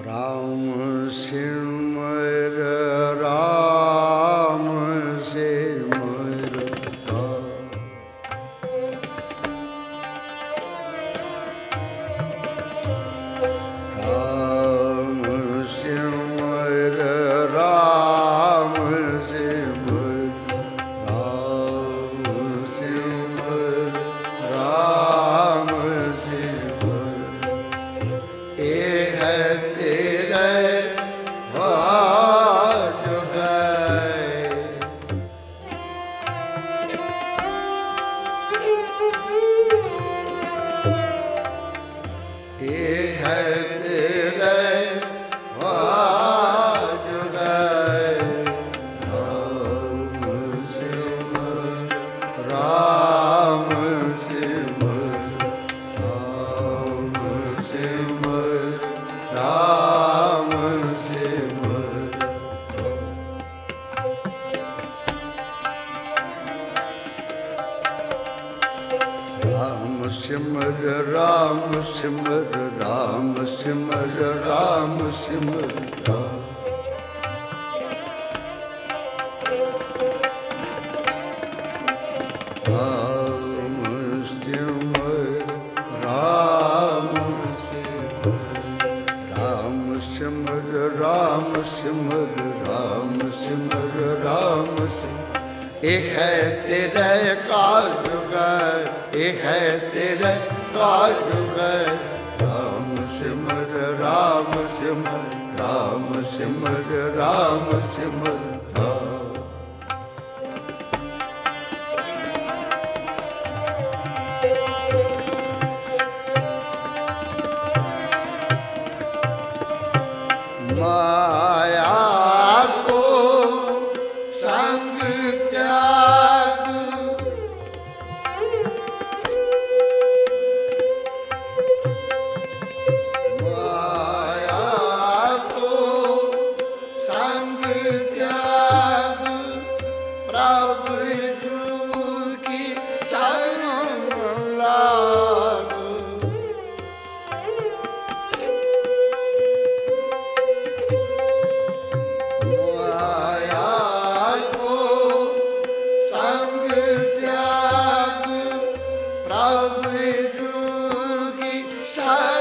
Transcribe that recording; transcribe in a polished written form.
राम सिमर राम सिमर राम सिमर राम सिमर राम सिमर राम सिमर ये है तेरे भाग है ये है तेरे भाग है राम सिमर राम सिमर राम सिमर राम सिमर राम सिमर राम सिमर राम सिमर राम सिमर राम सिमर राम सिमर राम सिमर राम सिमर एक है तेरे काज है एक है तेरे काज है राम सिमर राम सिमर राम सिमर राम सिमर राम माया को संग त्याग माया को संग त्याग प्रभु जी की शरण लाग प्रभु की